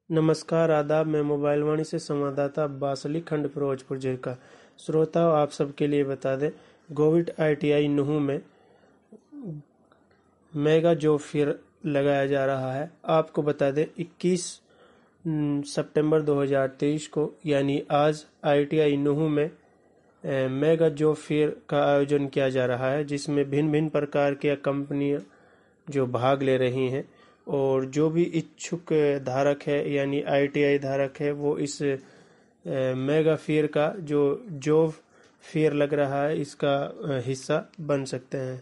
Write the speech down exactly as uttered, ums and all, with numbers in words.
नमस्कार, आदाब। मैं मोबाइल वाणी से संवाददाता अब्बास अली, खंड फिरोजपुर जिले का। श्रोताओं, आप सबके लिए बता दें, गोविट आई टी आई नुहू में मेगा जॉब फेयर लगाया जा रहा है। आपको बता दें, इक्कीस सितंबर दो हज़ार तेईस को यानी आज आई टी आई नुहू में ए, मेगा जॉब फेयर का आयोजन किया जा रहा है, जिसमें भिन्न भिन्न प्रकार की कंपनियां जो भाग ले रही हैं और जो भी इच्छुक धारक है यानी आई टी आई धारक है वो इस ए, मेगा फेयर का जो जॉब फेयर लग रहा है इसका अ, हिस्सा बन सकते हैं।